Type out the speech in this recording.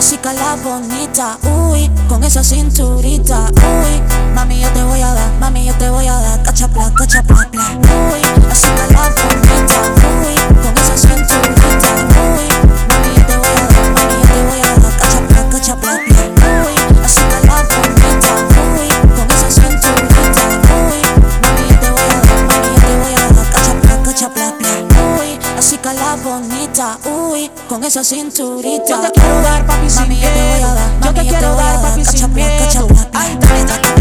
así cala bonita, uy, con esa cinturita, uy, mami yo te voy a dar, mami yo te voy a dar, cachapla, cachapla, bla, uy, así cala bonita, uy, con esa cinturita, uy, mami yo te voy a dar, mami yo te voy a dar, cachapla, cachapla, bla, uy, así cala bonita, uy, con esa cinturita, uy, mami yo te voy a dar, mami yo te voy a dar, cachapla, cachapla, bla, uy, así cala bonita, uy, con esa cinturita. Yo te quiero dar, papi, sin mami, yo te voy a dar, miedo. Yo te mami, quiero dar, papi, sin cachapla, miedo. cachapla, bla, Ay, dale, dale.